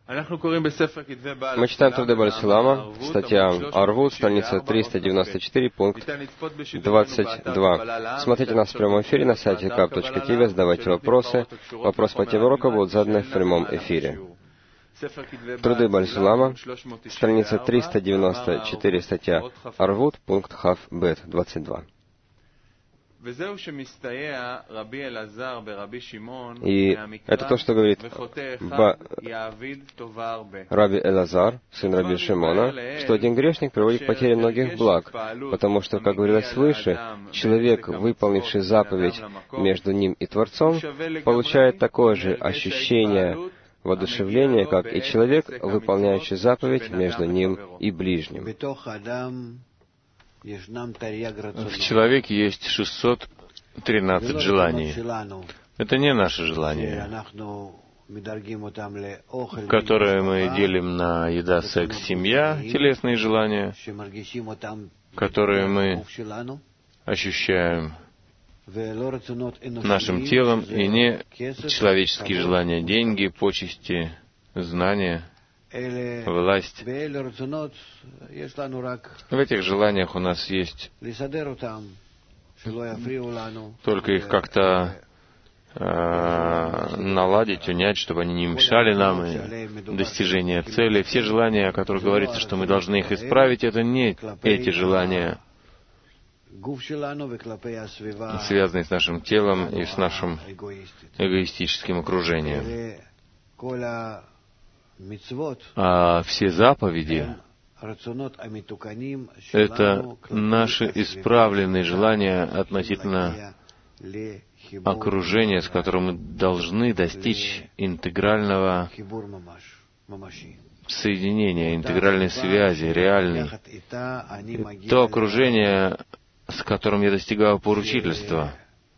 Мы читаем труды Бааль Сулама, статья Арвут, страница 394, пункт 22. Смотрите нас в прямом эфире на сайте kap.tv, задавайте вопросы. Вопросы по теме урока будут заданы в прямом эфире. Труды Бааль Сулама, страница 394, статья Арвут, пункт Хав Бет, 22. И это то, что говорит Раби Элазар, сын Раби Шимона, что один грешник приводит к потере многих благ, потому что, как говорилось выше, человек, выполнивший заповедь между ним и Творцом, получает такое же ощущение воодушевления, как и человек, выполняющий заповедь между ним и ближним. В человеке есть 613 желаний. Это не наши желания, которые мы делим на еда, секс, семья, телесные желания, которые мы ощущаем нашим телом, и не человеческие желания, деньги, почести, знания, власть. В этих желаниях у нас есть только их как-то наладить, унять, чтобы они не мешали нам достижению цели. Все желания, о которых говорится, что мы должны их исправить, это не эти желания, связанные с нашим телом и с нашим эгоистическим окружением. А все заповеди — это наши исправленные желания относительно окружения, с которым мы должны достичь интегрального соединения, интегральной связи, реальной. То окружение, с которым я достигаю поручительства.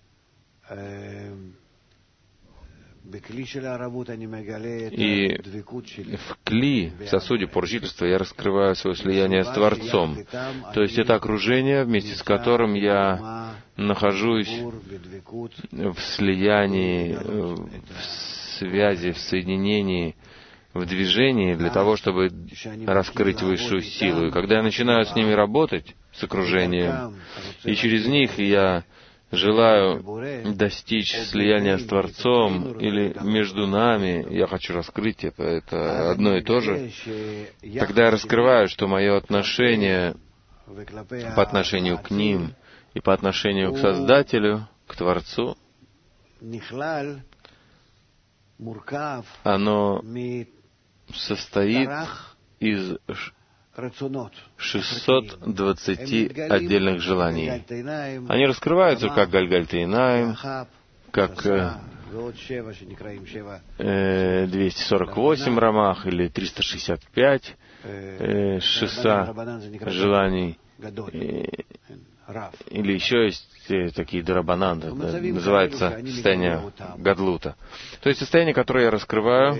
И в кли, в сосуде поручительства, я раскрываю свое слияние с Творцом. То есть это окружение, вместе с которым я нахожусь в слиянии, в связи, в соединении, в движении для того, чтобы раскрыть высшую силу. И когда я начинаю с ними работать, с окружением, и через них я желаю достичь слияния с Творцом, или между нами, я хочу раскрыть это одно и то же, тогда я раскрываю, что мое отношение по отношению к ним и по отношению к Создателю, к Творцу, оно состоит из 620 отдельных желаний. Они раскрываются как Гальгальт-Эйнаим, как 248 рамах или 365 шеса желаний. Или еще есть такие дарабанан, называется состояние гадлута. То есть состояние, которое я раскрываю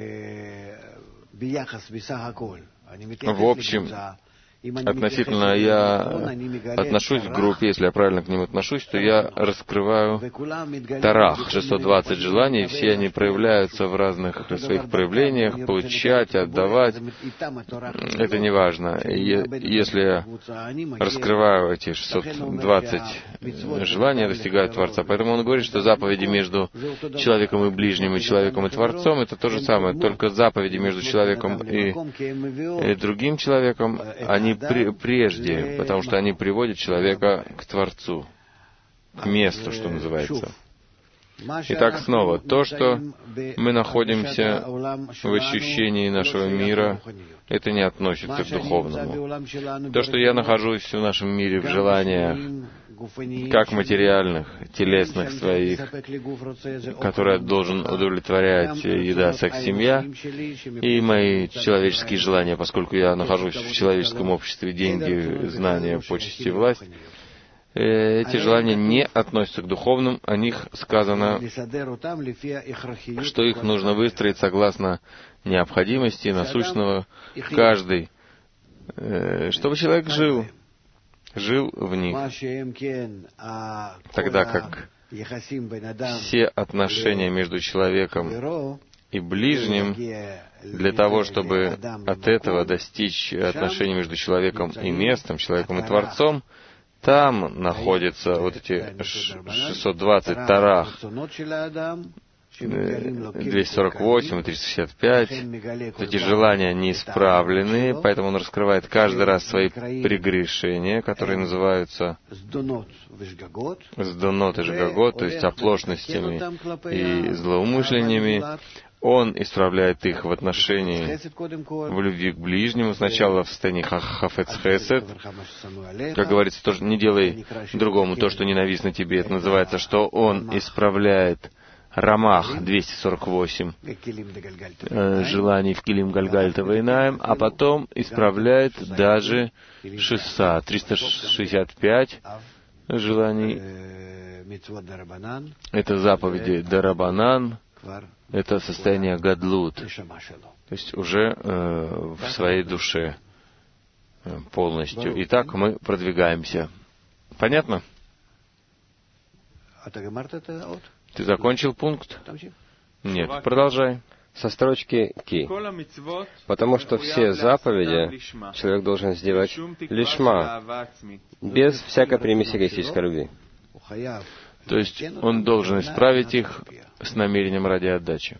в общем, относительно я отношусь к группе, если я правильно к ним отношусь, то я раскрываю Тарах, 620 желаний, все они проявляются в разных своих проявлениях, получать, отдавать, это не важно. Если я раскрываю эти 620 желаний, я достигаю Творца. Поэтому он говорит, что заповеди между человеком и ближним, и человеком и Творцом, это то же самое, только заповеди между человеком и другим человеком, они прежде, потому что они приводят человека к Творцу, к месту, что называется. Итак, снова, то, что мы находимся в ощущении нашего мира, это не относится к духовному. То, что я нахожусь в нашем мире в желаниях, как материальных, телесных своих, которые должен удовлетворять еда, секс, семья, и мои человеческие желания, поскольку я нахожусь в человеческом обществе, деньги, знания, почести, власть, эти желания не относятся к духовным, о них сказано, что их нужно выстроить согласно необходимости насущного каждый, чтобы человек жил в них, тогда как все отношения между человеком и ближним, для того, чтобы от этого достичь отношений между человеком и местом, человеком и Творцом, там находятся вот эти 620 тарах, 248 и 365. Эти желания неисправлены, поэтому он раскрывает каждый раз свои прегрешения, которые называются сдонот и жгагот, то есть оплошностями и злоумышлениями. Он исправляет их в отношении, в любви к ближнему, сначала в состоянии хафец хесед. Как говорится, тоже не делай другому то, что ненавистно тебе. Это называется, что он исправляет Рамах 248 желаний в Килим Гальгальта Вейнаем, а потом исправляет даже 365 желаний. Это заповеди Дарабанан, это состояние гадлут, то есть уже в своей душе полностью. Итак, мы продвигаемся. Понятно? Ты закончил пункт? Нет, продолжай. Со строчки «ки». Потому что все заповеди человек должен сделать лишма, без всякой примеси эгоистической любви. То есть он должен исправить их с намерением ради отдачи.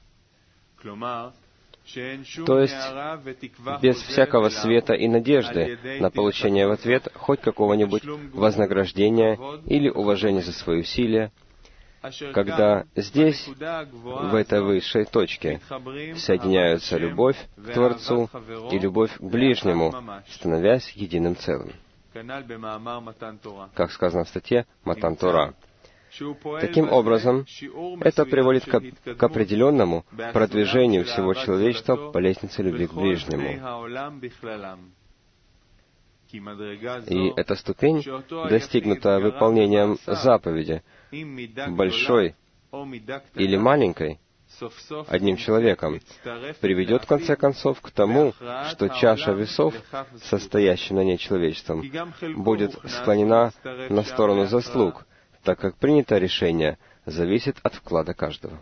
То есть без всякого света и надежды на получение в ответ хоть какого-нибудь вознаграждения или уважения за свои усилия, когда здесь, в этой высшей точке, соединяются любовь к Творцу и любовь к ближнему, становясь единым целым. Как сказано в статье Матан Тора. Таким образом, это приводит к определенному продвижению всего человечества по лестнице любви к ближнему. И эта ступень, достигнутая выполнением заповеди, большой или маленькой, одним человеком, приведет в конце концов к тому, что чаша весов, состоящая на ней человечеством, будет склонена на сторону заслуг, так как принятое решение зависит от вклада каждого.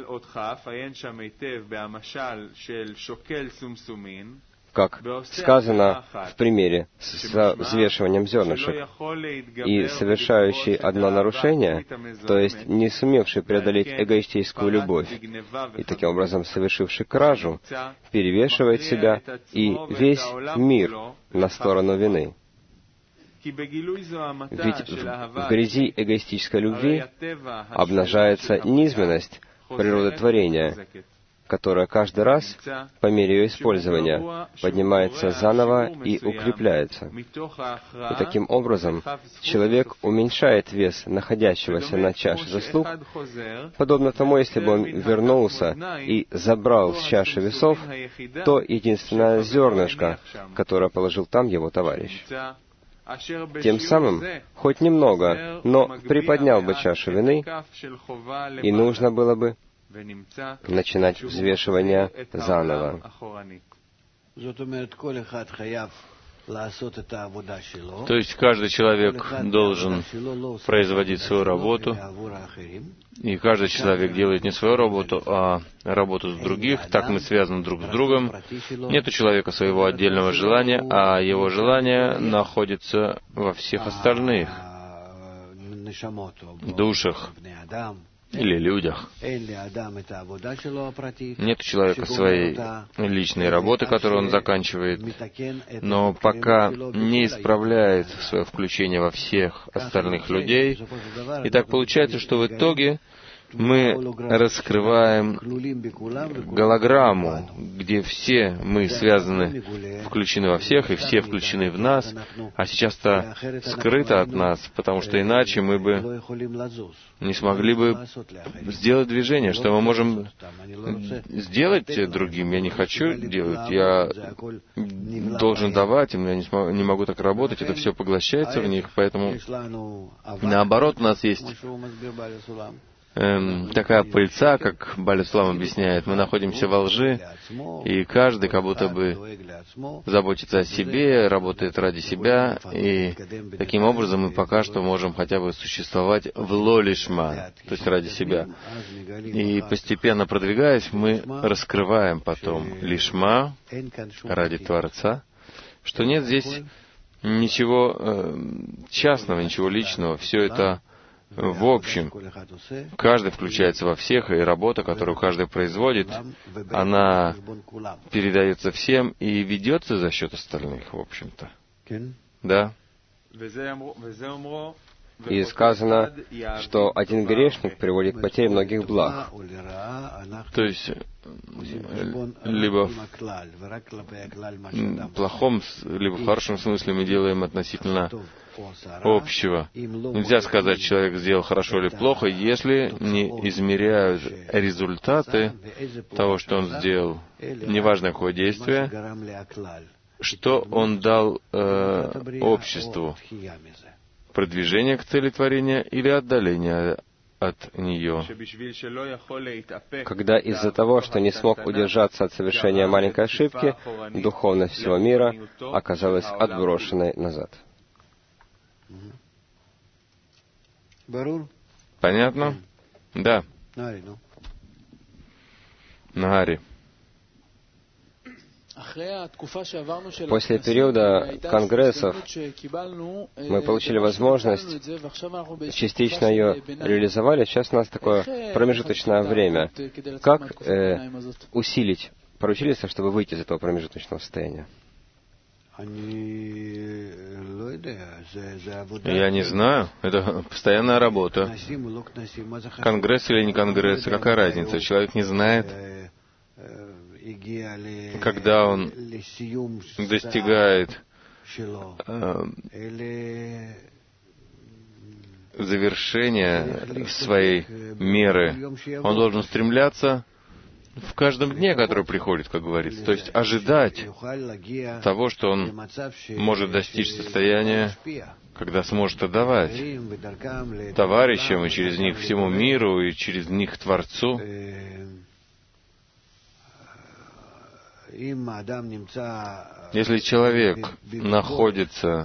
Как сказано в примере с взвешиванием зернышек, и совершающий одно нарушение, то есть не сумевший преодолеть эгоистическую любовь, и таким образом совершивший кражу, перевешивает себя и весь мир на сторону вины. Ведь в грязи эгоистической любви обнажается низменность природы творения, которая каждый раз, по мере ее использования, поднимается заново и укрепляется. И таким образом человек уменьшает вес находящегося на чаше заслуг, подобно тому, если бы он вернулся и забрал с чаши весов то единственное зернышко, которое положил там его товарищ. Тем самым, хоть немного, но приподнял бы чашу вины, и нужно было бы начинать взвешивание заново. То есть каждый человек должен производить свою работу, и каждый человек делает не свою работу, а работу других. Так мы связаны друг с другом. Нет у человека своего отдельного желания, а его желание находится во всех остальных душах или людях. Нет у человека своей личной работы, которую он заканчивает, но пока не исправляет свое включение во всех остальных людей. И так получается, что в итоге мы раскрываем голограмму, где все мы связаны, включены во всех, и все включены в нас, а сейчас-то скрыто от нас, потому что иначе мы бы не смогли бы сделать движение, что мы можем сделать другим. Я не хочу делать, я должен давать им, я не могу так работать, это все поглощается в них, поэтому наоборот у нас есть такая пыльца, как Баль-Ислам объясняет, мы находимся во лжи, и каждый как будто бы заботится о себе, работает ради себя, и таким образом мы пока что можем хотя бы существовать в ло-лишма, то есть ради себя. И постепенно продвигаясь, мы раскрываем потом лишма ради Творца, что нет здесь ничего частного, ничего личного, все это в общем. Каждый включается во всех, и работа, которую каждый производит, она передается всем и ведется за счет остальных, в общем-то. Да. И сказано, что один грешник приводит к потере многих благ. То есть, либо в плохом, либо в хорошем смысле мы делаем относительно общего. Нельзя сказать, человек сделал хорошо или плохо, если не измеряют результаты того, что он сделал, неважно какое действие, что он дал обществу. Продвижение к цели творения или отдаление от нее. Когда из-за того, что не смог удержаться от совершения маленькой ошибки, духовность всего мира оказалась отброшенной назад. Понятно? Да. Нагари. После периода конгрессов мы получили возможность, частично ее реализовали, сейчас у нас такое промежуточное время. Как усилить поручительство, чтобы выйти из этого промежуточного состояния? Я не знаю. Это постоянная работа. Конгресс или не конгресс, какая разница? Человек не знает, когда он достигает завершения своей меры, он должен стремляться в каждом дне, который приходит, как говорится. То есть ожидать того, что он может достичь состояния, когда сможет отдавать товарищам, и через них всему миру, и через них Творцу. Если человек находится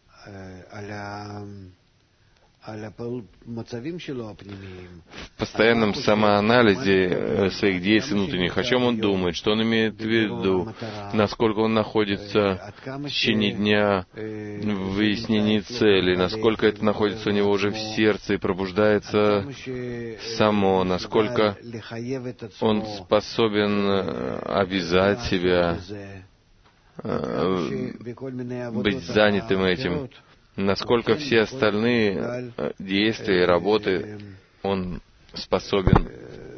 в постоянном самоанализе своих действий внутренних, о чем он думает, что он имеет в виду, насколько он находится в течение дня в выяснении цели, насколько это находится у него уже в сердце и пробуждается само, насколько он способен обязать себя, быть занятым этим, насколько все остальные действия и работы он способен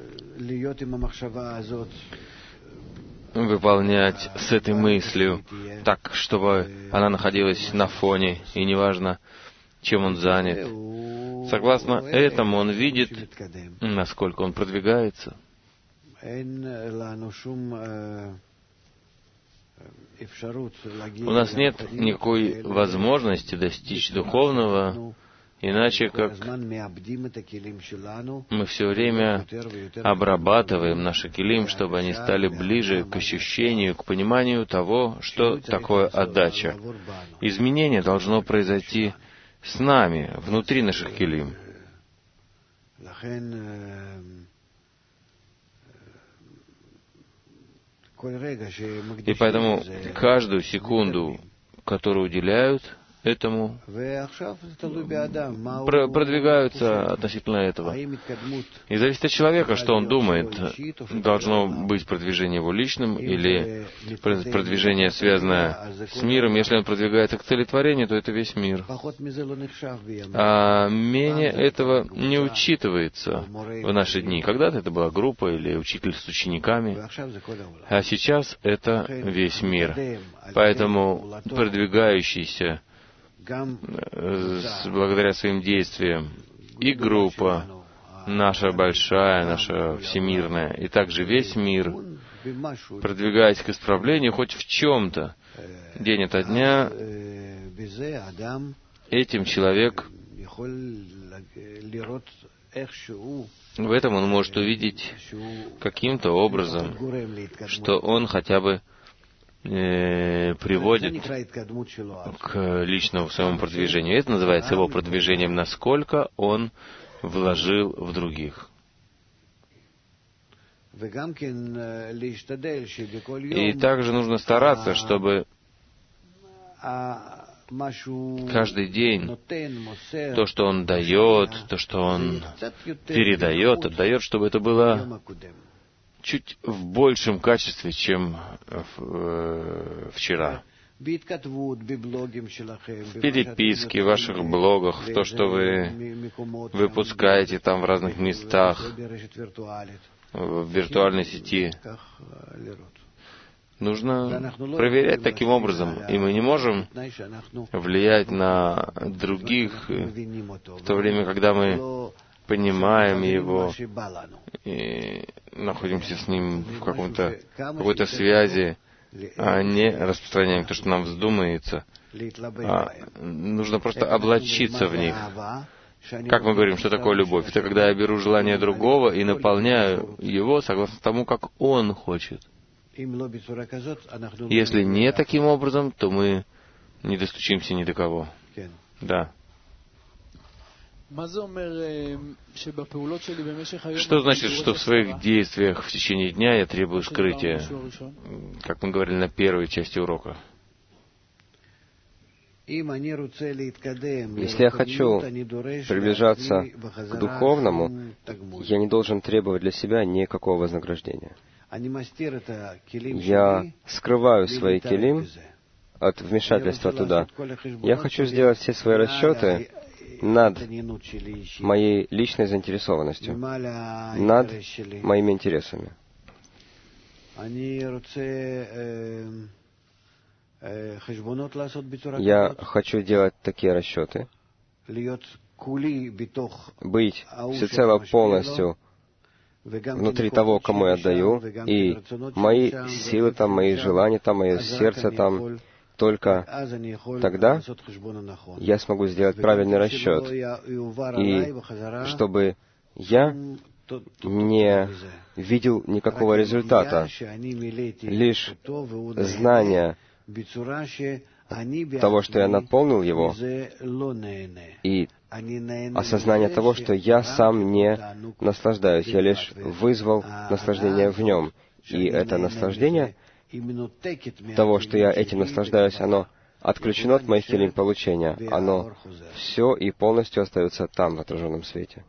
выполнять с этой мыслью, так, чтобы она находилась на фоне, и неважно, чем он занят. Согласно этому он видит, насколько он продвигается. У нас нет никакой возможности достичь духовного, иначе как мы все время обрабатываем наши килим, чтобы они стали ближе к ощущению, к пониманию того, что такое отдача. Изменение должно произойти с нами, внутри наших килим. И поэтому каждую секунду, которую уделяют этому, продвигаются относительно этого. И зависит от человека, что он думает. Должно быть продвижение его личным или продвижение, связанное с миром. Если он продвигается к цели творения, то это весь мир. А менее этого не учитывается в наши дни. Когда-то это была группа или учитель с учениками, а сейчас это весь мир. Поэтому продвигающийся благодаря своим действиям и группа, наша большая, наша всемирная, и также весь мир, продвигаясь к исправлению хоть в чем-то, день ото дня, этим человек В этом он может увидеть каким-то образом, что он хотя бы приводит к личному своему продвижению. Это называется его продвижением, насколько он вложил в других. И также нужно стараться, чтобы каждый день то, что он дает, то, что он передает, отдает, чтобы это было чуть в большем качестве, чем вчера. В переписке, в ваших блогах, в то, что вы выпускаете там в разных местах, в виртуальной сети. Нужно проверять таким образом. И мы не можем влиять на других в то время, когда мы понимаем его и находимся с ним в какой-то связи, а не распространяем то, что нам вздумается. Нужно просто облачиться в них. Как мы говорим, что такое любовь? Это когда я беру желание другого и наполняю его согласно тому, как он хочет. Если не таким образом, то мы не достучимся ни до кого. Да. Что значит, что в своих действиях в течение дня я требую скрытия? Как мы говорили на первой части урока. Если я хочу приближаться к духовному, я не должен требовать для себя никакого вознаграждения. Я скрываю свои келим от вмешательства туда. Я хочу сделать все свои расчеты над моей личной заинтересованностью, над моими интересами. Я хочу делать такие расчеты, быть всецело полностью внутри того, кому я отдаю, и мои силы там, мои желания там, мое сердце там, только тогда я смогу сделать правильный расчет, и чтобы я не видел никакого результата, лишь знание того, что я наполнил его, и осознание того, что я сам не наслаждаюсь, я лишь вызвал наслаждение в нем. И это наслаждение того, что я этим наслаждаюсь, оно отключено от моих келим получения. Оно все и полностью остается там, в отраженном свете.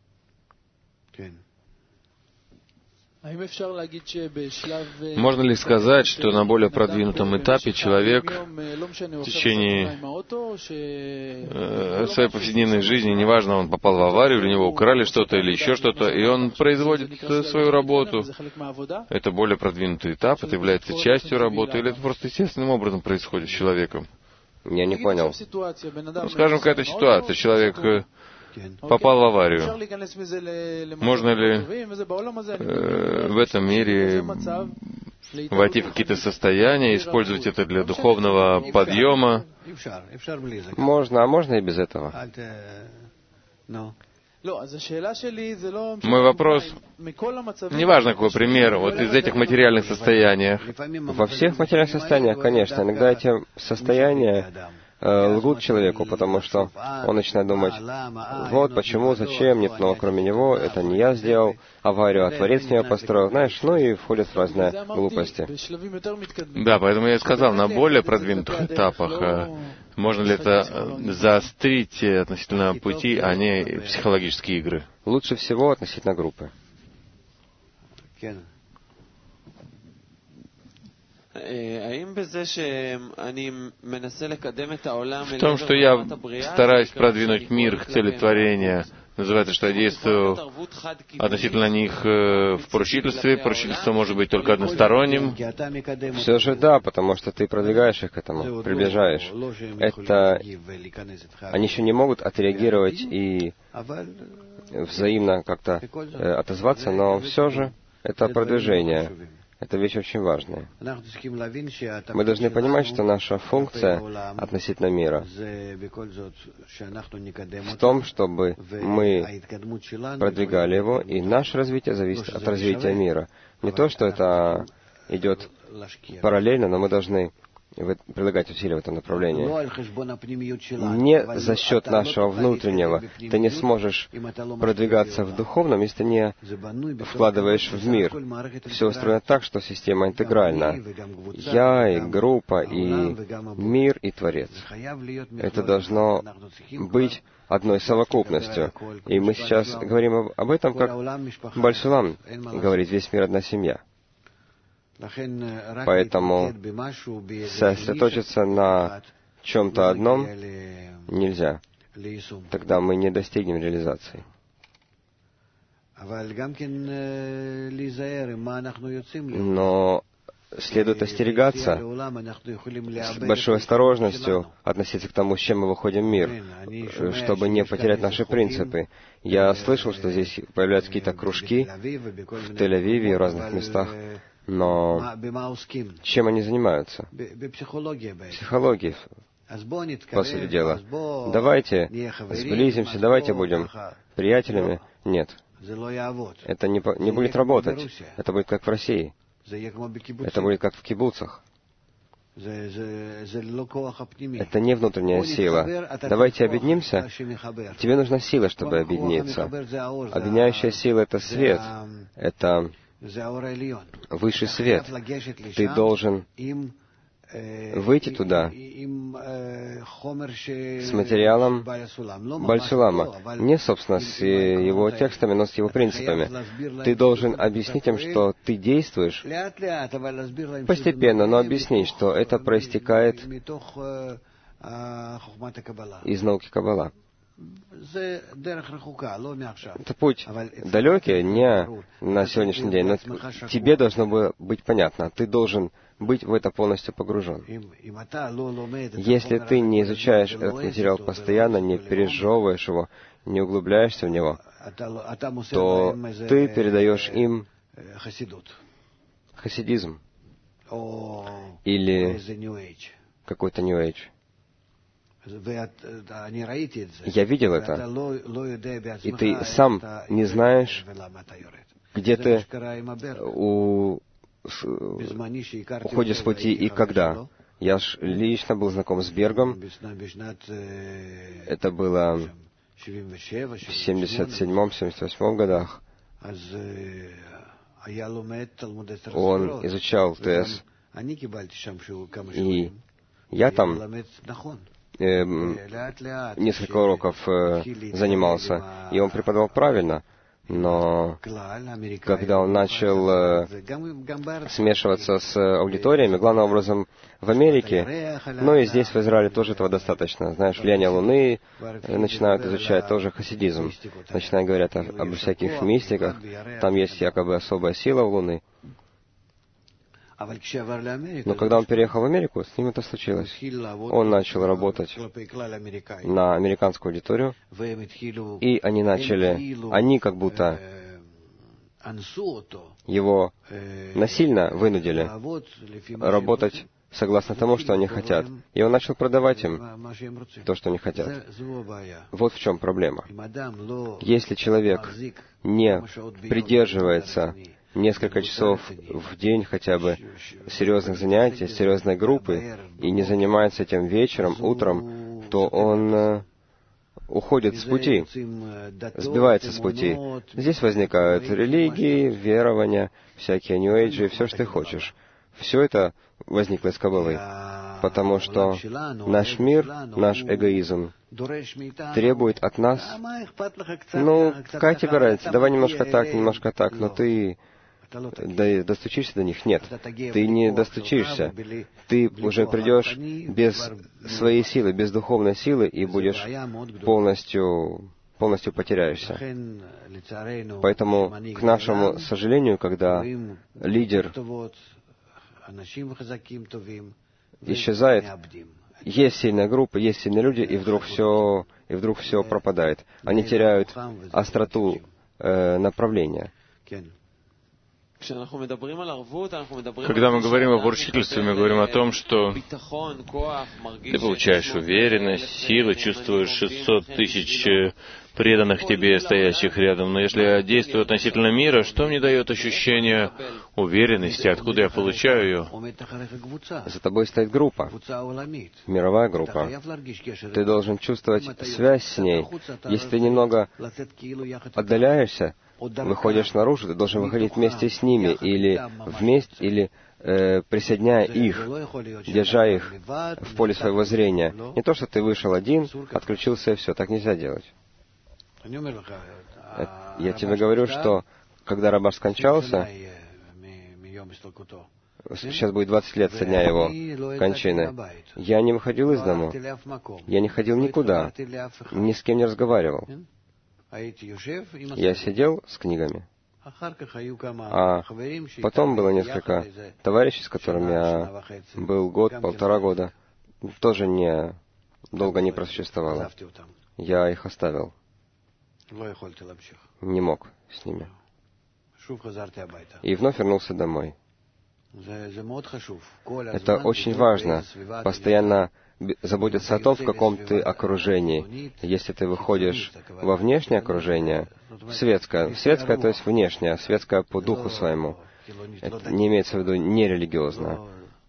Можно ли сказать, что на более продвинутом этапе человек в течение своей повседневной жизни, неважно, он попал в аварию, или у него украли что-то, или еще что-то, и он производит свою работу, это более продвинутый этап, это является частью работы, или это просто естественным образом происходит с человеком? Я не понял. Скажем, какая-то ситуация, человек попал в аварию. Можно ли в этом мире войти в какие-то состояния, использовать это для духовного подъема? Можно, а можно и без этого. Мой вопрос, неважно какой пример, вот из этих материальных состояний. Во всех материальных состояниях, конечно, иногда эти состояния лгут человеку, потому что он начинает думать, вот почему, зачем, нет никого кроме него, это не я сделал аварию, а Творец меня построил, знаешь, ну и входят в разные глупости. Да, поэтому я и сказал, на более продвинутых этапах можно ли это заострить относительно пути, а не психологические игры? Лучше всего относительно группы. В том, что я стараюсь продвинуть мир к цели творения, называется, что я действую относительно них в поручительстве. Поручительство может быть только односторонним. Все же да, потому что ты продвигаешь их к этому, приближаешь. Это... Они еще не могут отреагировать и взаимно как-то отозваться, но все же это продвижение. Это вещь очень важная. Мы должны понимать, что наша функция относительно мира в том, чтобы мы продвигали его, и наше развитие зависит от развития мира. Не то, что это идет параллельно, но мы должны прилагать усилия в этом направлении. Не за счет нашего внутреннего. Ты не сможешь продвигаться в духовном, если ты не вкладываешь в мир. Все устроено так, что система интегральна. Я, и группа, и мир, и Творец. Это должно быть одной совокупностью. И мы сейчас говорим об этом, как Баль-Сулам говорит, весь мир одна семья. Поэтому сосредоточиться на чем-то одном нельзя. Тогда мы не достигнем реализации. Но следует остерегаться, с большой осторожностью относиться к тому, с чем мы выходим в мир, чтобы не потерять наши принципы. Я слышал, что здесь появляются какие-то кружки в Тель-Авиве и в разных местах. Но чем они занимаются? Психологией, по сути дела. Давайте сблизимся, давайте будем приятелями. Нет. Это не будет работать. Это будет как в России. Это будет как в кибуцах. Это не внутренняя сила. Давайте объединимся. Тебе нужна сила, чтобы объединиться. Объединяющая сила — это свет. Это высший свет. Ты должен выйти туда с материалом Баль-Сулама. Не, собственно, с его текстами, но с его принципами. Ты должен объяснить им, что ты действуешь постепенно, но объяснить, что это проистекает из науки Каббала. Это путь далекий, не на сегодняшний день, но тебе должно было быть понятно. Ты должен быть в это полностью погружен. Если ты не изучаешь этот материал постоянно, не пережевываешь его, не углубляешься в него, то ты передаешь им хасидизм или какой-то New Age. Я видел это, и ты сам не знаешь, где ты уходишь с пути и когда. Я лично был знаком с Бергом. Это было в 77-78 годах. Он изучал ТС, и я там несколько уроков занимался, и он преподавал правильно, но когда он начал смешиваться с аудиториями, главным образом в Америке, но и здесь, в Израиле, тоже этого достаточно. Знаешь, влияние Луны начинают изучать тоже хасидизм. Начинают говорить об всяких мистиках, там есть якобы особая сила у Луны. Но когда он переехал в Америку, с ним это случилось. Он начал работать на американскую аудиторию, и они как будто его насильно вынудили работать согласно тому, что они хотят. И он начал продавать им то, что они хотят. Вот в чем проблема. Если человек не придерживается несколько часов в день хотя бы серьезных занятий, серьезной группы, и не занимается этим вечером, утром, то он уходит с пути, сбивается с пути. Здесь возникают религии, верования, всякие нью-эйджи, все, что ты хочешь. Все это возникло из Каббалы, потому что наш мир, наш эгоизм требует от нас, какая тебе разница, давай немножко так, но ты достучишься до них? Нет, ты не достучишься. Ты уже придешь без своей силы, без духовной силы, и будешь полностью потеряешься. Поэтому, к нашему сожалению, когда лидер исчезает, есть сильная группа, есть сильные люди, и вдруг все пропадает. Они теряют остроту направления. Когда мы говорим об уручительстве, мы говорим о том, что ты получаешь уверенность, силы, чувствуешь 600 тысяч преданных тебе, стоящих рядом. Но если я действую относительно мира, что мне дает ощущение уверенности? Откуда я получаю ее? За тобой стоит группа, мировая группа. Ты должен чувствовать связь с ней. Если ты немного отдаляешься, выходишь наружу, ты должен выходить вместе с ними, или вместе, или присоединяя их, держа их в поле своего зрения. Не то, что ты вышел один, отключился и все. Так нельзя делать. Я тебе говорю, что когда Рабаш скончался, сейчас будет 20 лет со дня его кончины, я не выходил из дому, я не ходил никуда, ни с кем не разговаривал. Я сидел с книгами. А потом было несколько товарищей, с которыми я был год, полтора года. Тоже долго не просуществовало. Я их оставил. Не мог с ними. И вновь вернулся домой. Это очень важно. Постоянно заботиться о том, в каком ты окружении. Если ты выходишь во внешнее окружение, светское, то есть внешнее, светское по духу своему, это не имеется в виду нерелигиозное.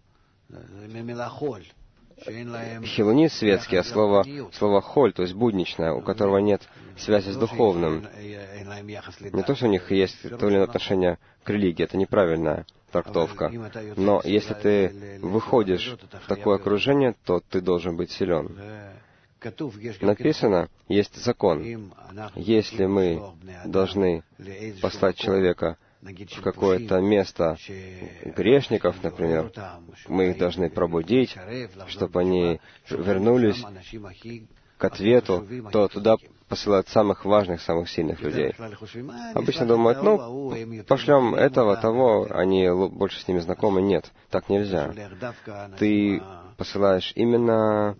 Хилунит светский, а слово холь, то есть будничное, у которого нет связи с духовным. Не то, что у них есть то или иное отношение к религии, это неправильная трактовка. Но если ты выходишь в такое окружение, то ты должен быть силен. Написано, есть закон. Если мы должны послать человека в какое-то место грешников, например, мы их должны пробудить, чтобы они вернулись к ответу, то туда посылают самых важных, самых сильных людей. Обычно думают, пошлем этого, того, они больше с ними знакомы. Нет, так нельзя. Ты посылаешь именно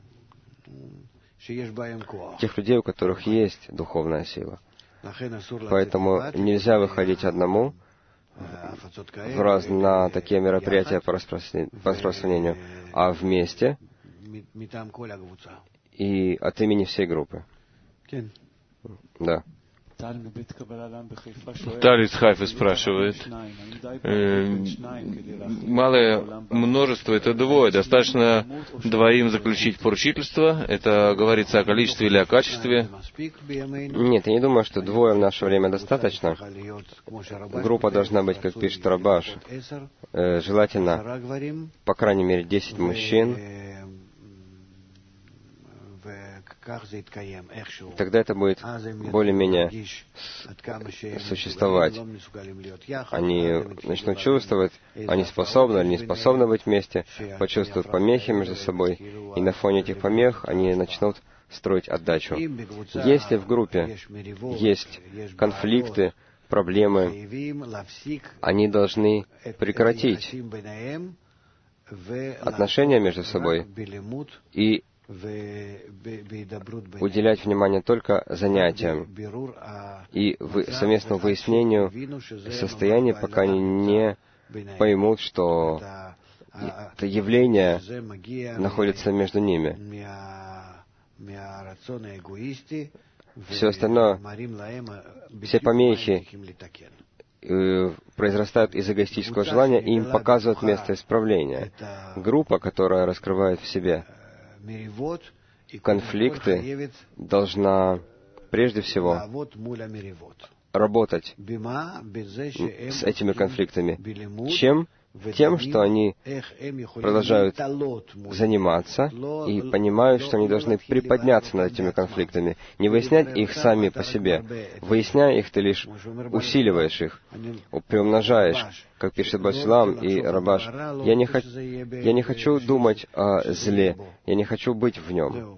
тех людей, у которых есть духовная сила. Поэтому нельзя выходить одному на такие мероприятия по распространению, а вместе и от имени всей группы. Да. Таль из Хайфы спрашивает. Малое множество — это двое. Достаточно двоим заключить поручительство? Это говорится о количестве или о качестве? Нет, я не думаю, что двое в наше время достаточно. Группа должна быть, как пишет Рабаш, желательно, по крайней мере, 10 мужчин. Тогда это будет более-менее существовать. Они начнут чувствовать, они способны или не способны быть вместе, почувствуют помехи между собой, и на фоне этих помех они начнут строить отдачу. Если в группе есть конфликты, проблемы, они должны прекратить отношения между собой и уделять внимание только занятиям и совместному выяснению состояния, пока они не поймут, что это явление находится между ними. Все остальное, все помехи произрастают из эгоистического желания, и им показывают место исправления. Группа, которая раскрывает в себе конфликты, должна прежде всего работать с этими конфликтами. Чем? Тем, что они продолжают заниматься и понимают, что они должны приподняться над этими конфликтами, не выяснять их сами по себе. Выясняя их, ты лишь усиливаешь их, приумножаешь, как пишет Басилам и Рабаш. Я не хочу думать о зле, я не хочу быть в нем.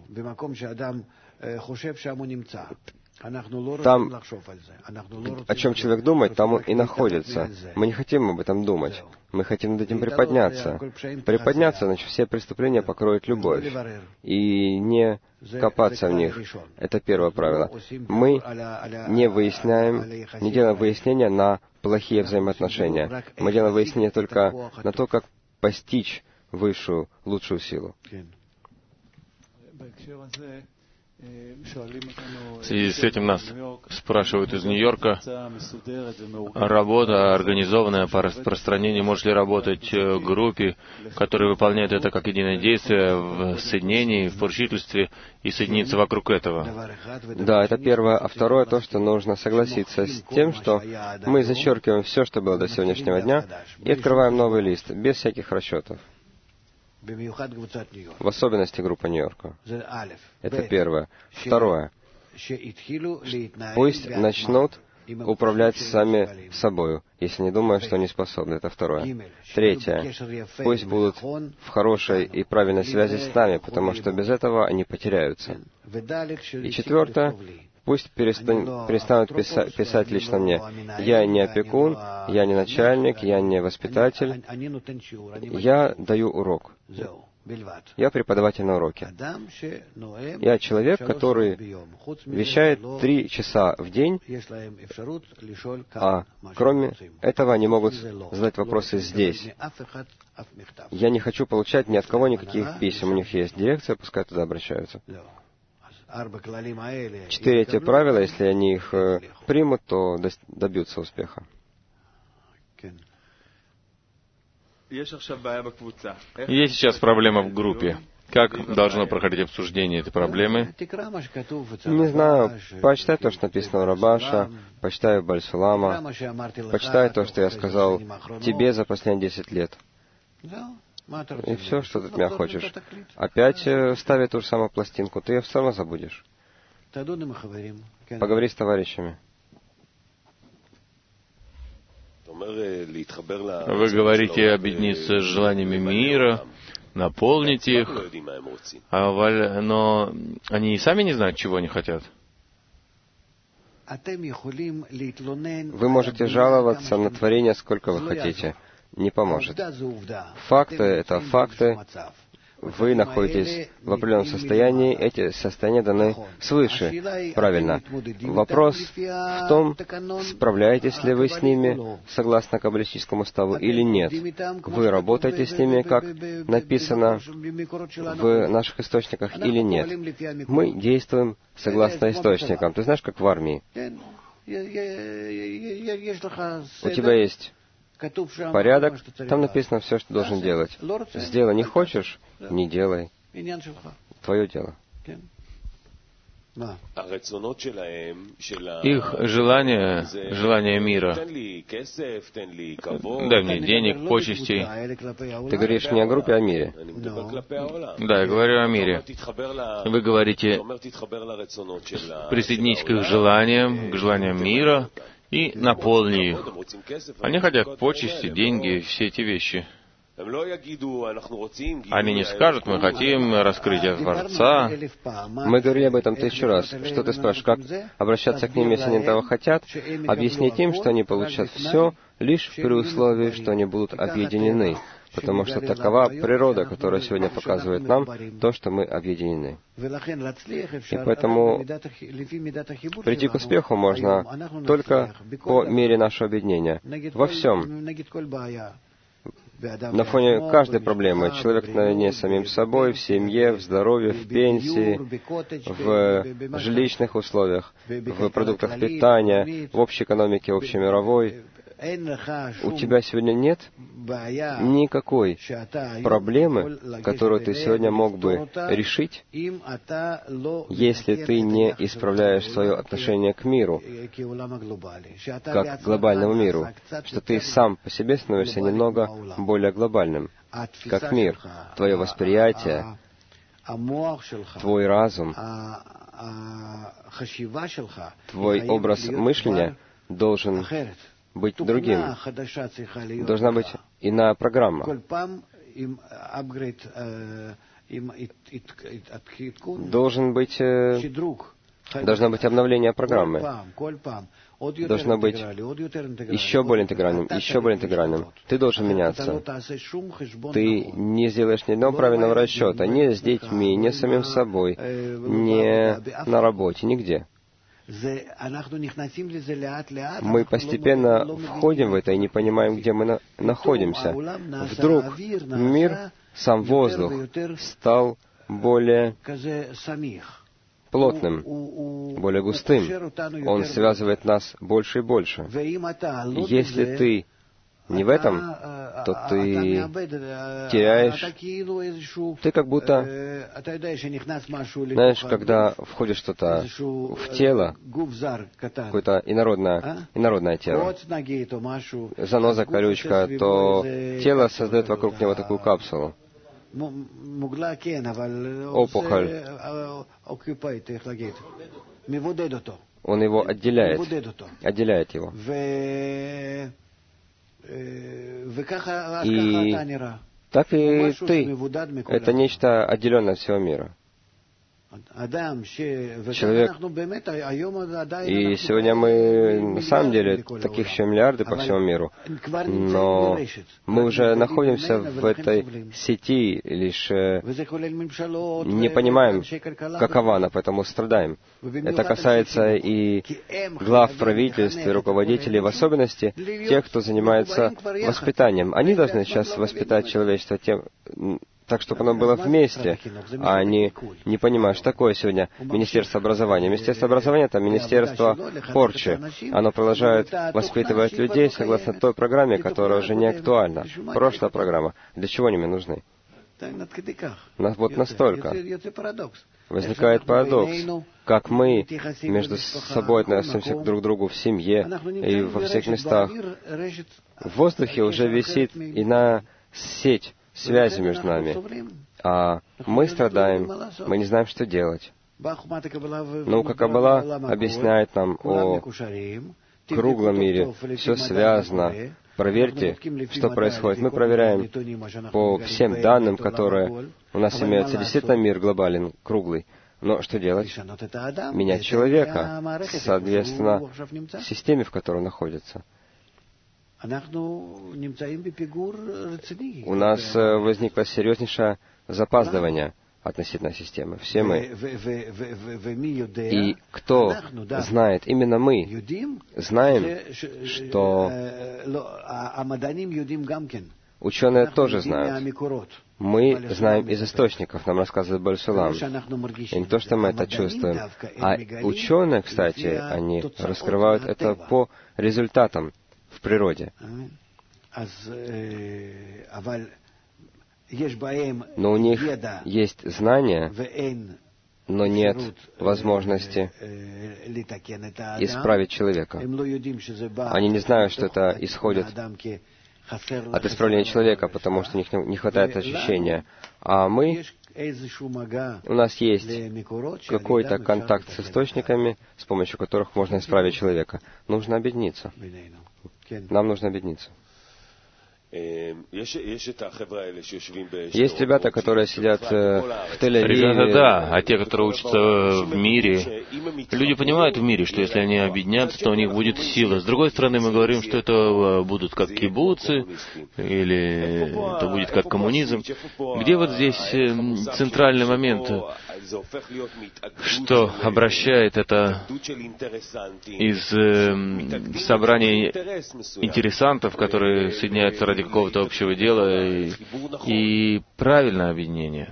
Там, о чем человек думает, там он и находится. Мы не хотим об этом думать. Мы хотим над этим приподняться. Приподняться, значит, все преступления покроет любовь. И не копаться в них. Это первое правило. Мы не выясняем, не делаем выяснения на плохие взаимоотношения. Мы делаем выяснение только на то, как постичь высшую, лучшую силу. В связи с этим нас спрашивают из Нью-Йорка, работа, организованная по распространению, может ли работать в группе, которая выполняет это как единое действие в соединении, в поручительстве и соединиться вокруг этого. Да, это первое. А второе, то, что нужно согласиться с тем, что мы зачеркиваем все, что было до сегодняшнего дня, и открываем новый лист, без всяких расчетов. В особенности группа Нью-Йорка. Это первое. Второе. Пусть начнут управлять сами собою, если не думают, что они способны. Это второе. Третье. Пусть будут в хорошей и правильной связи с нами, потому что без этого они потеряются. И четвертое. Пусть перестанут писать лично мне. Я не опекун, я не начальник, я не воспитатель. Я даю урок. Я преподаватель на уроке. Я человек, который вещает 3 часа в день, а кроме этого они могут задать вопросы здесь. Я не хочу получать ни от кого никаких писем. У них есть дирекция, пускай туда обращаются. 4 эти правила, если они их примут, то добьются успеха. Есть сейчас проблема в группе. Как должно проходить обсуждение этой проблемы? Не знаю. Почитай то, что написано в Рабаша, почитай в Бальсулама, почитай то, что я сказал тебе за последние 10 лет. И все, что ты от меня хочешь. Опять ставить ту же самую пластинку, ты ее все равно забудешь. Поговори с товарищами. Вы говорите объединиться с желаниями мира, наполнить их, но они и сами не знают, чего они хотят. Вы можете жаловаться на творение, сколько вы хотите. Не поможет. Факты — это факты. Вы находитесь в определенном состоянии, эти состояния даны свыше. Правильно. Вопрос в том, справляетесь ли вы с ними согласно каббалистическому уставу или нет. Вы работаете с ними, как написано в наших источниках, или нет. Мы действуем согласно источникам. Ты знаешь, как в армии. У тебя есть порядок, там написано все, что должен делать. Сделай, не хочешь, не делай. Твое дело. Их желание мира. Дай мне денег, почестей. Ты говоришь не о группе, а о мире. Да, я говорю о мире. Вы говорите, присоединись к их желаниям мира, и наполни их. Они хотят почести, деньги, все эти вещи. Они не скажут, мы хотим раскрытия Творца. Мы говорили об этом 1000 раз. Что ты спрашиваешь, как обращаться к ним, если они этого хотят? Объяснить им, что они получат все, лишь при условии, что они будут объединены. Потому что такова природа, которая сегодня показывает нам то, что мы объединены. И поэтому прийти к успеху можно только по мере нашего объединения. Во всем. На фоне каждой проблемы человек наедине с самим собой, в семье, в здоровье, в пенсии, в жилищных условиях, в продуктах питания, в общей экономике, общемировой. У тебя сегодня нет никакой проблемы, которую ты сегодня мог бы решить, если ты не исправляешь свое отношение к миру, как к глобальному миру, что ты сам по себе становишься немного более глобальным, как мир. Твое восприятие, твой разум, твой образ мышления должен быть другим. Должна быть иная программа. Должна быть обновление программы. Должно быть еще более интегральным. Ты должен меняться. Ты не сделаешь ни одного правильного расчета, ни с детьми, ни с самим собой, ни на работе, нигде. Мы постепенно входим в это и не понимаем, где мы находимся. Вдруг мир, сам воздух, стал более плотным, более густым. Он связывает нас больше и больше. Если ты не в этом, то ты теряешь. Ты как будто, знаешь, когда входит что-то в тело, какое-то инородное тело, заноза, колючка, то тело создает вокруг него такую капсулу. Опухоль. Он его отделяет его. И так и ты. Это нечто отделенное от всего мира. Человек. И сегодня мы, на самом деле, таких еще миллиарды по всему миру. Но мы уже находимся в этой сети, лишь не понимаем, какова она, поэтому страдаем. Это касается и глав правительств, и руководителей, в особенности тех, кто занимается воспитанием. Они должны сейчас воспитать человечество тем, так, чтобы оно было вместе, а они не понимают, что такое сегодня Министерство образования. Министерство образования — это Министерство порчи. Оно продолжает воспитывать людей согласно той программе, которая уже не актуальна. Прошлая программа. Для чего они мне нужны? Вот настолько. Возникает парадокс. Как мы между собой относимся друг к другу в семье и во всех местах. В воздухе уже висит иная сеть связи между нами. А мы страдаем, мы не знаем, что делать. Наука Каббала объясняет нам о круглом мире. Все связано. Проверьте, что происходит. Мы проверяем по всем данным, которые у нас имеются. Действительно, мир глобален, круглый. Но что делать? Менять человека, соответственно, системе, в которой он находится. У нас возникло серьезнейшее запаздывание относительно системы. Все мы. И кто знает? Именно мы знаем, что ученые тоже знают. Мы знаем из источников, нам рассказывает Баль-Сулам. И не то, что мы это чувствуем. А ученые, кстати, они раскрывают это по результатам в природе. Но у них есть знания, но нет возможности исправить человека. Они не знают, что это исходит от исправления человека, потому что у них не хватает ощущения. А мы, у нас есть какой-то контакт с источниками, с помощью которых можно исправить человека. Нужно объединиться. Нам нужно объединиться. Есть ребята, которые сидят в Тель-Авиве. Ребята, да, а те, которые учатся в мире, люди понимают в мире, что если они объединятся, то у них будет сила. С другой стороны, мы говорим, что это будут как кибуцы, или это будет как коммунизм. Где вот здесь центральный момент, что обращает это из собрания интересантов, которые соединяются ради какого-то общего дела, и правильное объединение?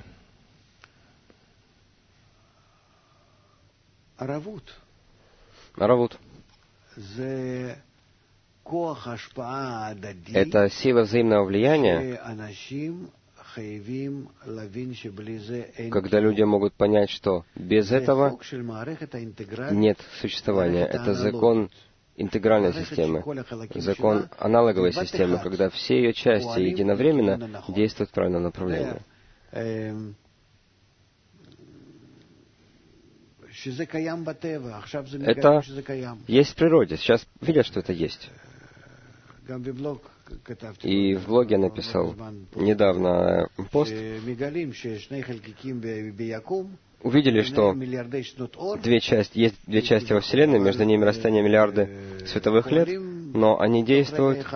Аравут. Это сила взаимного влияния, когда люди могут понять, что без этого нет существования. Это закон интегральной системы, закон аналоговой системы, когда все ее части единовременно действуют в правильном направлении. Это есть в природе. Сейчас видят, что это есть. И в блоге я написал недавно пост. Увидели, что есть две части во Вселенной, между ними расстояние миллиарды световых лет, но они действуют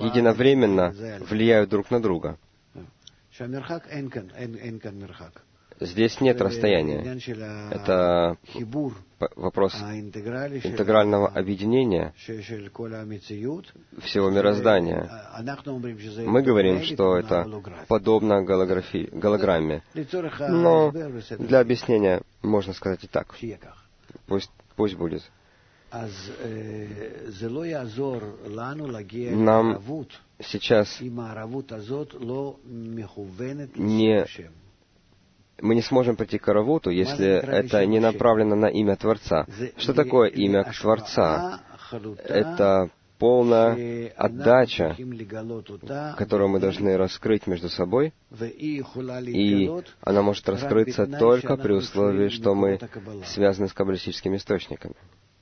единовременно, влияют друг на друга. здесь нет расстояния. Это вопрос интегрального объединения всего мироздания. Мы говорим, что это подобно голограмме. Но для объяснения можно сказать и так. Пусть будет. Нам сейчас мы не сможем прийти к Аравуту, если это не направлено на имя Творца. Что такое имя Творца? Это полная отдача, которую мы должны раскрыть между собой, и она может раскрыться только при условии, что мы связаны с каббалистическими источниками,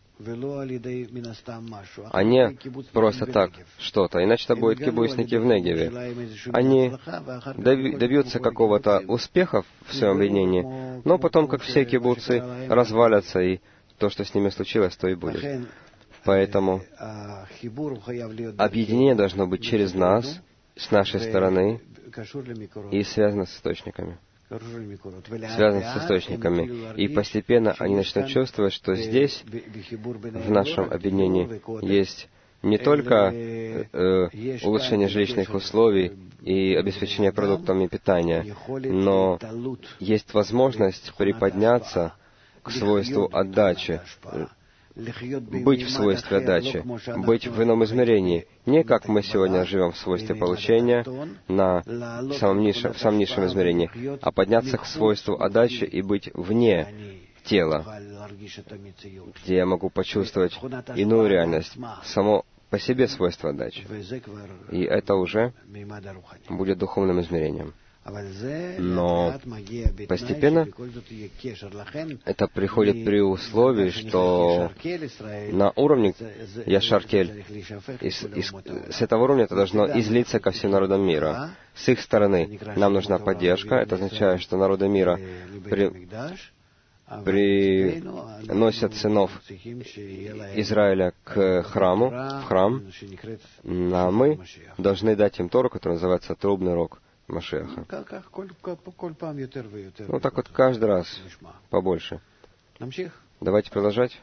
а не просто так что-то. Иначе это будут кибуцники в Негеве. Они добьются какого-то успеха в своем объединении, но потом, как все кибуцы, развалятся, и то, что с ними случилось, то и будет. Поэтому объединение должно быть через нас, с нашей стороны, и связано с источниками. Связано с источниками. И постепенно они начнут чувствовать, что здесь, в нашем объединении, есть не только улучшение жилищных условий и обеспечение продуктами питания, но есть возможность приподняться к свойству отдачи, быть в свойстве отдачи, быть в ином измерении. Не как мы сегодня живем в свойстве получения в самом низшем измерении, а подняться к свойству отдачи и быть вне тела, где я могу почувствовать иную реальность, само по себе свойство отдачи. И это уже будет духовным измерением. Но постепенно это приходит при условии, что на уровне Яшар-Кель, с этого уровня это должно излиться ко всем народам мира. С их стороны нам нужна поддержка. Это означает, что народы мира приносят сынов Израиля в храм, а мы должны дать им Тору, которая называется «Трубный рог Машиаха». Ну так вот каждый раз побольше. Давайте продолжать.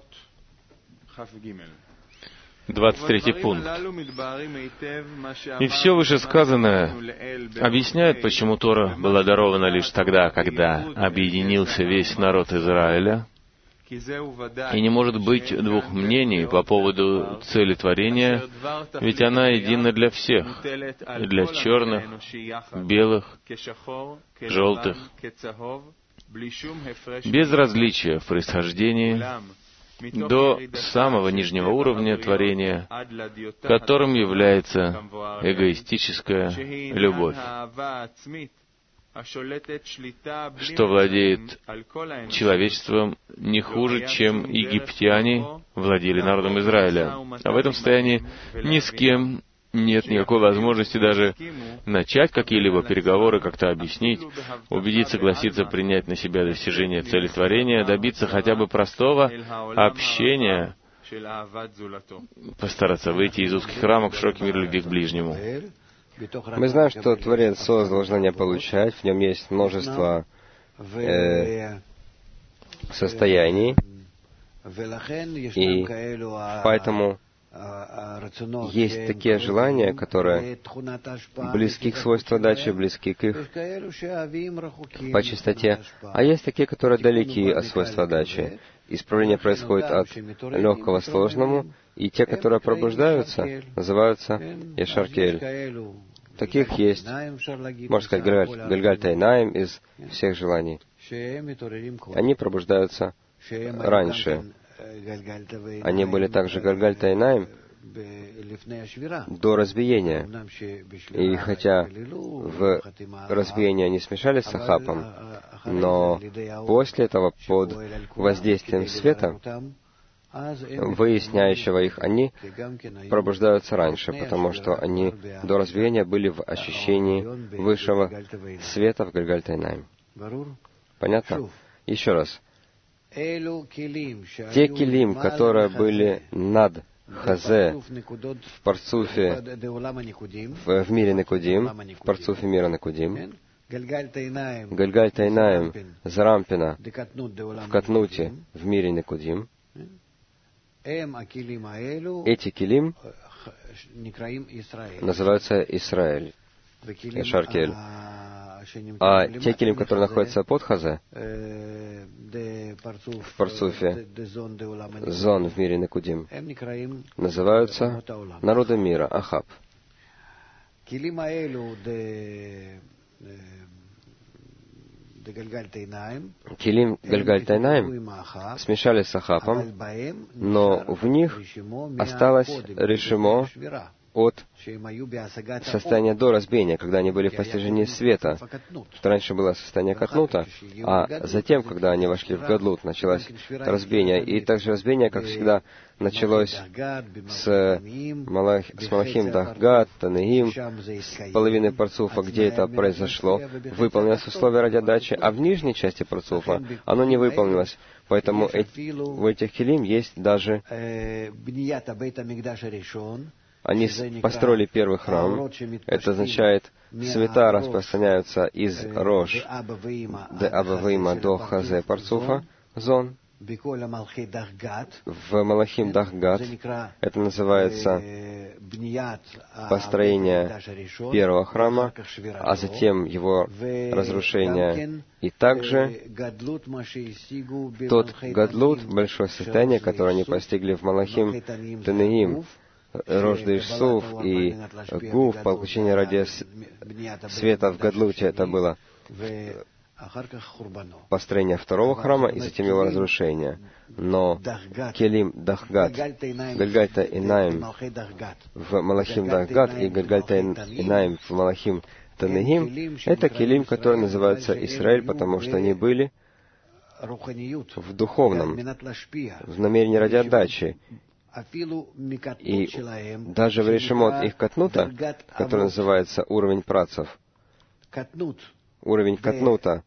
23 пункт. И все вышесказанное объясняет, почему Тора была дарована лишь тогда, когда объединился весь народ Израиля, и не может быть двух мнений по поводу цели творения, ведь она едина для всех, для черных, белых, желтых, без различия в происхождении, до самого нижнего уровня творения, которым является эгоистическая любовь, что владеет человечеством не хуже, чем египтяне владели народом Израиля. А в этом состоянии ни с кем нет никакой возможности даже начать какие-либо переговоры, как-то объяснить, убедить, согласиться принять на себя достижение цели творения, добиться хотя бы простого общения, постараться выйти из узких рамок в широкий мир любви к ближнему. Мы знаем, что Творец создал желание получать, в нем есть множество состояний, и поэтому есть такие желания, которые близки к свойству отдачи, близки к их по чистоте, а есть такие, которые далеки от свойства отдачи. Исправление происходит от легкого к сложному, и те, которые пробуждаются, называются Яшар-Кель. Таких есть, можно сказать, Гальгаль-Тайнаим из всех желаний. Они пробуждаются раньше. Они были также Гальгаль-Тайнаим до разбиения. И хотя в разбиении они смешались с Ахапом, но после этого под воздействием света, выясняющего их, они пробуждаются раньше, потому что они до разбиения были в ощущении высшего света в Гальгаль-Тайнаим. Понятно? Еще раз. Те килим, которые были над Хазе, в парцуфе, в мире Некудим, в парцуфе мира Некудим, Гальгаль Тайнаим, Зарампина, в Катнуте, в мире Никудим. Эти килим называются Исраэль, Эшаркель. А те килим, которые находятся под Хазе, в Парцуфе, Зон в мире Никудим, называются народом мира, Ахаб. Килим Гальгаль Тайнаим смешались с Ахапом, но в них осталось решимо от состояния до разбиения, когда они были в постижении света, что раньше было состояние Катнута, а затем, когда они вошли в Гадлут, началось разбиение. И также разбиение, как всегда, началось с Малахим Дахгат, Танеим, с половины Парцуфа, где это произошло, выполнилось условие ради отдачи, а в нижней части Парцуфа оно не выполнилось. Поэтому в этих килим есть даже... Они построили первый храм. Это означает, света распространяются из Рош де Абавима до Хазе Парцуфа, Зон. В Малахим Дахгат это называется построение первого храма, а затем его разрушение. И также тот Гадлут, большое состояние, которое они постигли в Малахим Танеим, Рош де Ишсуф и Гуф, получение ради света в Гадлуте, это было построение второго храма и затем его разрушение. Но Келим Дахгат, Гальгаль Тайнаим в Малахим Дахгат и Гальгаль Тайнаим в Малахим Танеим, это Келим, который называется Исраэль, потому что они были в духовном, в намерении ради отдачи. И даже в решемот их Катнута, который называется уровень працев, уровень Катнута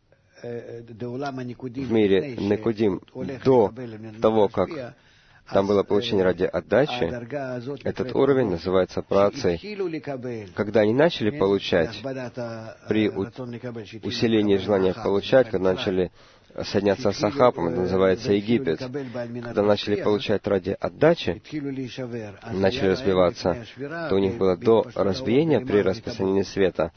в мире Никудим, до того, как там было получение ради отдачи, этот уровень называется працей. Когда они начали получать, при усилении желания получать, когда начали соединяться с Ахапом, это называется Египет. Когда начали получать ради отдачи, начали разбиваться, то у них было до разбиения при распространении света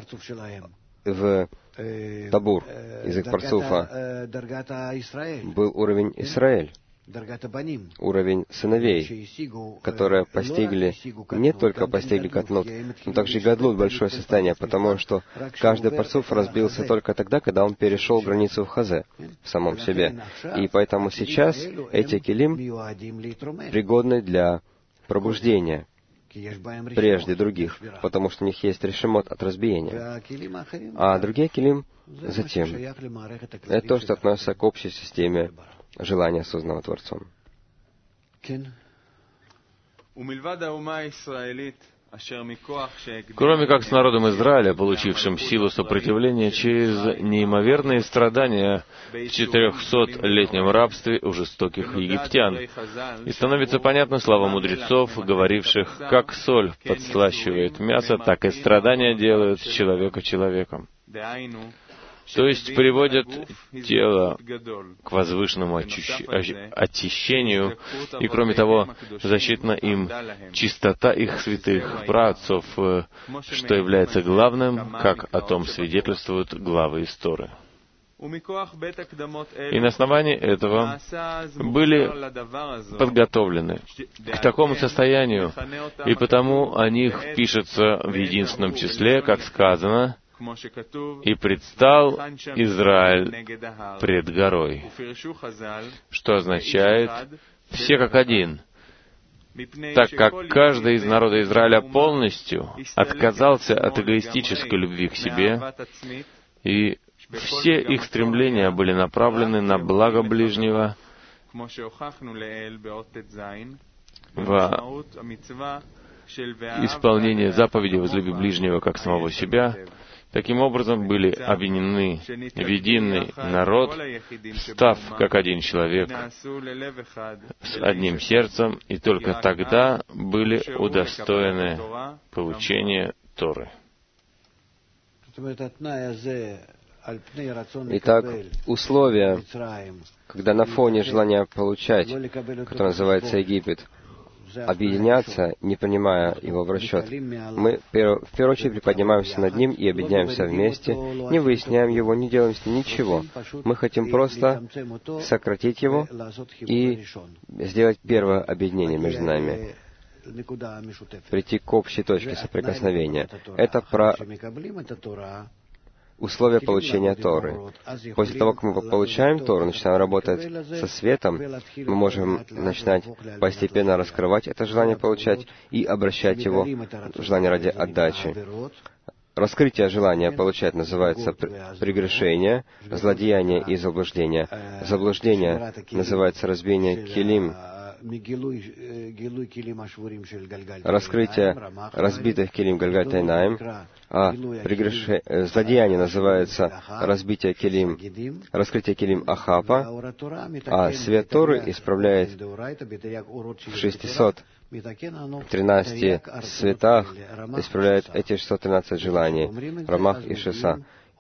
в Табур, из их парцуфа, был уровень Исраэль, уровень сыновей, которые постигли, не только постигли Катнут, но также и Гадлут, большое состояние, потому что каждый парцуф разбился только тогда, когда он перешел границу в Хазе, в самом себе. И поэтому сейчас эти килим пригодны для пробуждения прежде других, потому что у них есть решемот от разбиения. А другие килим затем. Это то, что относится к общей системе желания, созданного Творцом. Кроме как с народом Израиля, получившим силу сопротивления через неимоверные страдания в 400-летнем рабстве у жестоких египтян. И становится понятна слава мудрецов, говоривших, как соль подслащивает мясо, так и страдания делают человека человеком. То есть приводят тело к возвышенному очищению, и, кроме того, защитна им чистота их святых праотцов, что является главным, как о том свидетельствуют главы истории. И на основании этого были подготовлены к такому состоянию, и потому о них пишется в единственном числе, как сказано, «И предстал Израиль пред горой», что означает «все как один», так как каждый из народа Израиля полностью отказался от эгоистической любви к себе, и все их стремления были направлены на благо ближнего в исполнение заповеди «возлюби ближнего, как самого себя». Таким образом были объединены в единый народ, став как один человек с одним сердцем, и только тогда были удостоены получения Торы. Итак, условия, когда на фоне желания получать, которое называется Египет, объединяться, не принимая его в расчет, мы в первую очередь приподнимаемся над ним и объединяемся вместе, не выясняем его, не делаем с ним ничего. Мы хотим просто сократить его и сделать первое объединение между нами, прийти к общей точке соприкосновения. Это про условия получения Торы. После того, как мы получаем Тору, начинаем работать со светом, мы можем начинать постепенно раскрывать это желание получать и обращать его в желание ради отдачи. Раскрытие желания получать называется прегрешение, злодеяние и заблуждение. Заблуждение называется разбиение килим, раскрытие разбитых килим Гальгаль Тайнаим, а злодеяние называется раскрытие килим Ахапа, а свет Торы исправляет в 613 светах, исправляет эти 613 желаний, Рамах и Шеса,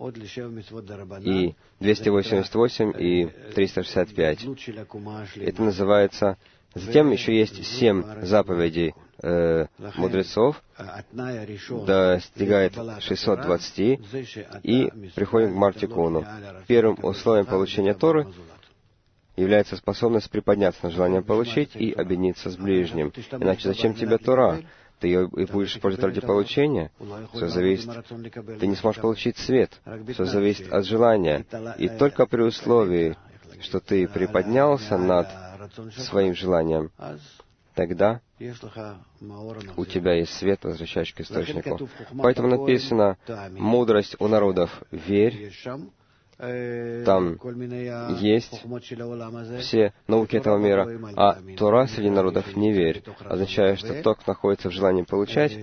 и 288 и 365. Это называется... Затем еще есть 7 заповедей мудрецов, достигает 620, и приходим к Мартикуну. Первым условием получения Торы является способность приподняться над желанием получить и объединиться с ближним. Иначе зачем тебе Тора? Ты ее и будешь использовать ради получения. Все зависит. Ты не сможешь получить свет. Все зависит от желания. И только при условии, что ты приподнялся над своим желанием, тогда у тебя есть свет, возвращающий к источнику. Поэтому написано «Мудрость у народов верь». Там есть все науки этого мира, а Тора среди народов не верь, означает, что тот, кто находится в желании получать,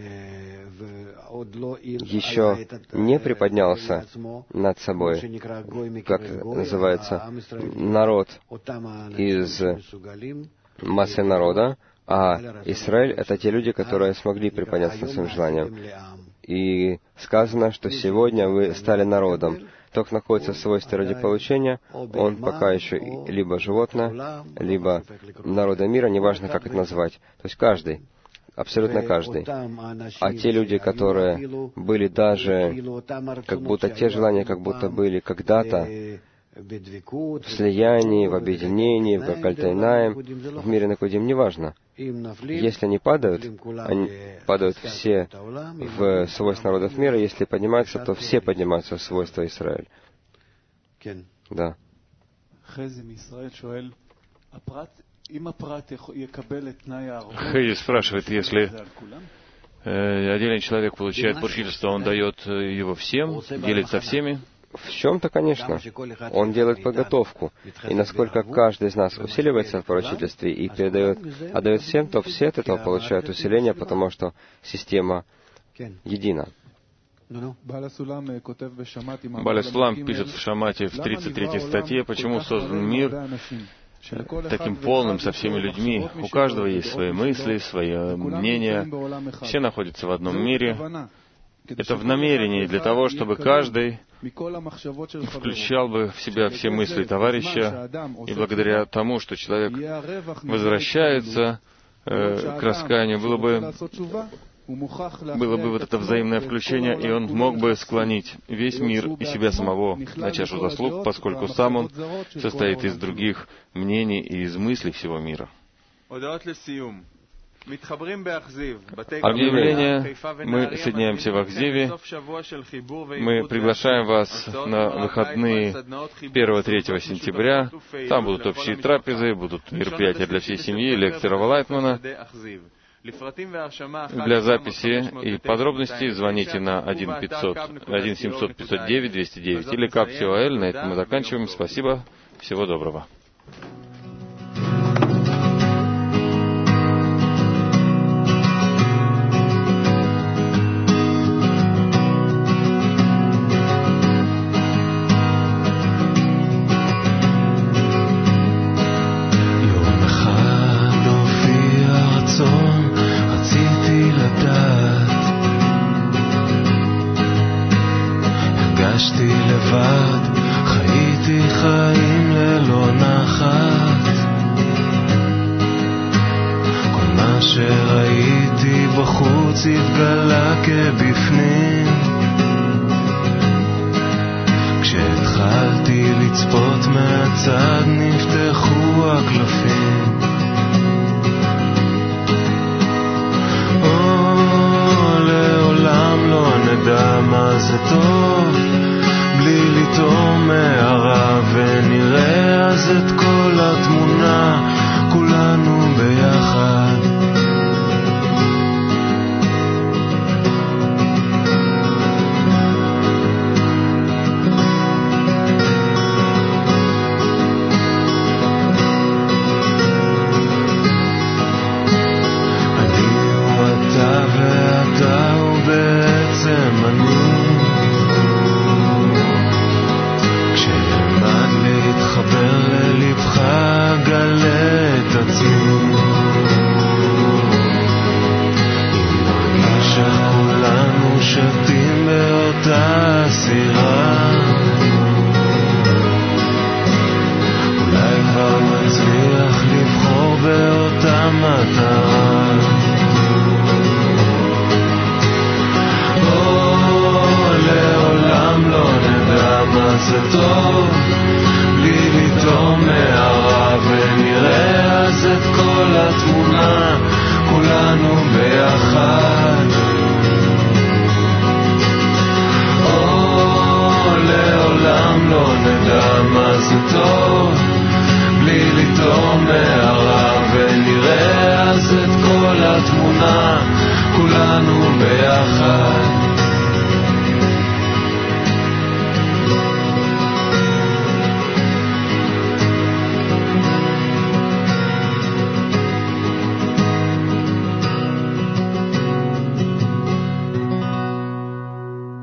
еще не приподнялся над собой, как называется, народ из массы народа, а Израиль — это те люди, которые смогли приподняться над своим желанием. И сказано, что сегодня вы стали народом. Тот, кто находится в свойстве ради получения, он пока еще либо животное, либо народа мира, неважно, как это назвать. То есть каждый. Абсолютно каждый. А те люди, которые были даже, как будто те желания, как будто были когда-то в слиянии, в объединении, в Гальгальтайнаим, в мире Накудим, неважно. Если они падают все в свойства народов мира, если поднимаются, то все поднимаются в свойства Израиля. Да. Хейди спрашивает, если отдельный человек получает поручительство, он дает его всем, делится со всеми? В чем-то, конечно. Он делает подготовку. И насколько каждый из нас усиливается в поручительстве и отдает всем, то все от этого получают усиление, потому что система едина. Баля Сулам пишет в Шамате в 33 статье, почему создан мир таким полным со всеми людьми. У каждого есть свои мысли, свои мнения. Все находятся в одном мире. Это в намерении для того, чтобы каждый включал бы в себя все мысли товарища, и благодаря тому, что человек возвращается к раскаянию, было бы вот это взаимное включение, и он мог бы склонить весь мир и себя самого на чашу заслуг, поскольку сам он состоит из других мнений и из мыслей всего мира. Объявление. Мы соединяемся в Ахзиве. Мы приглашаем вас на выходные 1-3 сентября. Там будут общие трапезы, будут мероприятия для всей семьи, лекции Рава Лайтмана. Для записи и подробностей звоните на 1-700-509-209 или КАП-ТОЛ. На этом мы заканчиваем. Спасибо. Всего доброго. הרגשתי לבד, חייתי חיים ללא נחת. כל מה שראיתי בחוץ התגלה כבפנים. כשהתחלתי לצפות מהצד נפתחו הקלפים. לעולם לא נדע מה זה טוב בלי לטעום מהרע, ונראה אז את כל התמונה כולנו ביחד. תמונה